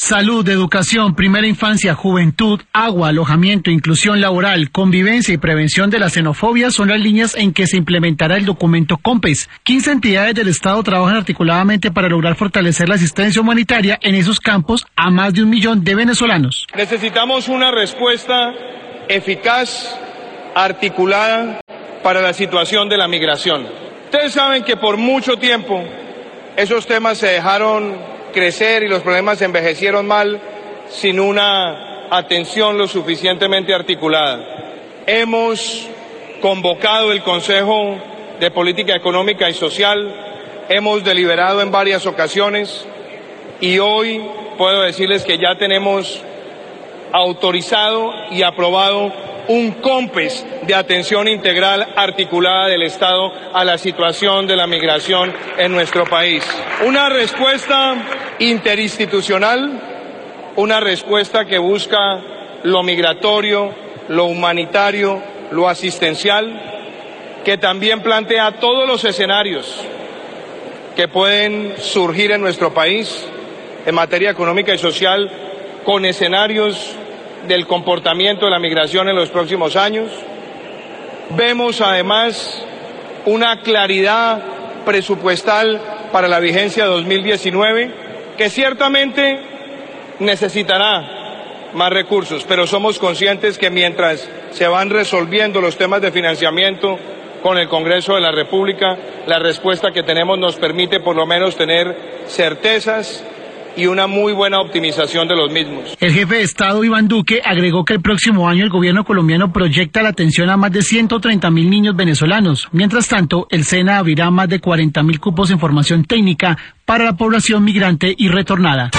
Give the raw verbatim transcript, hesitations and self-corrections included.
Salud, educación, primera infancia, juventud, agua, alojamiento, inclusión laboral, convivencia y prevención de la xenofobia son las líneas en que se implementará el documento COMPES. quince entidades del Estado trabajan articuladamente para lograr fortalecer la asistencia humanitaria en esos campos a más de un millón de venezolanos. Necesitamos una respuesta eficaz, articulada para la situación de la migración. Ustedes saben que por mucho tiempo esos temas se dejaron crecer y los problemas se envejecieron mal sin una atención lo suficientemente articulada. Hemos convocado el Consejo de Política Económica y Social, hemos deliberado en varias ocasiones y hoy puedo decirles que ya tenemos autorizado y aprobado un COMPES de atención integral articulada del Estado a la situación de la migración en nuestro país. Una respuesta interinstitucional, una respuesta que busca lo migratorio, lo humanitario, lo asistencial, que también plantea todos los escenarios que pueden surgir en nuestro país en materia económica y social, con escenarios del comportamiento de la migración en los próximos años. Vemos además una claridad presupuestal para la vigencia dos mil diecinueve, que ciertamente necesitará más recursos, pero somos conscientes que mientras se van resolviendo los temas de financiamiento con el Congreso de la República, la respuesta que tenemos nos permite por lo menos tener certezas y una muy buena optimización de los mismos. El jefe de Estado, Iván Duque, agregó que el próximo año el gobierno colombiano proyecta la atención a más de ciento treinta mil niños venezolanos. Mientras tanto, el SENA abrirá más de cuarenta mil cupos en formación técnica para la población migrante y retornada.